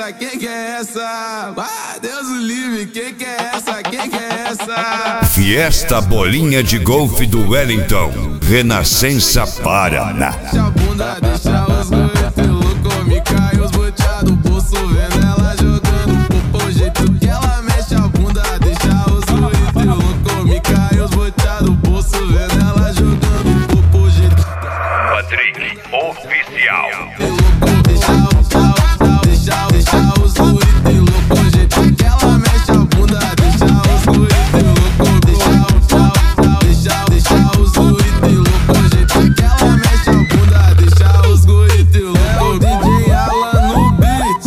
essa? Quem que é essa? Ah, Deus o livre, quem que é essa? Quem que é essa? Fiesta Bolinha de Golfe do Wellington, Renascença Paraná. Deixa a bunda, deixa os guri louco, me cai os boteados, bolso vendo ela jogando popô, o jeito que ela mexe a bunda, deixa os guri louco, me cai os boteados, bolso vendo ela jogando popô, o jeito Patrick Oficial. Deixa os guri louco, o jeito que ela mexe a bunda, deixa os guri louco, deixa os guri louco, o jeito que ela mexe a bunda, deixa os guri louco. É o DJ Alan no beat.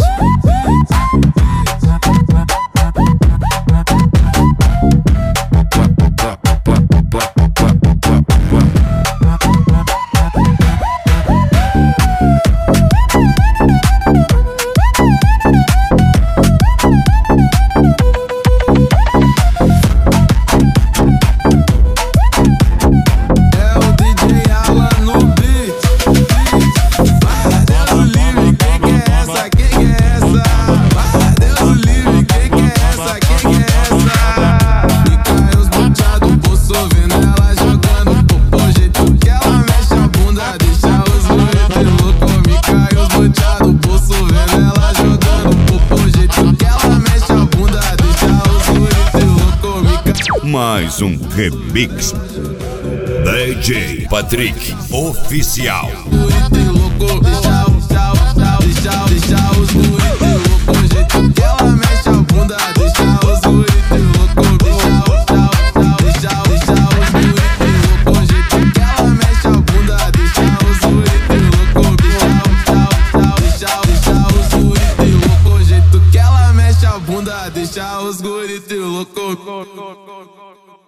Mais um remix. DJ Patrick Oficial. Deixa os guri louco, o jeito que ela mexe a bunda, deixa os guri louco, deixa os guri louco, o jeito que ela mexe a bunda, deixa os guri louco, deixa os guri louco, o jeito que ela mexe a bunda, deixa os guri louco.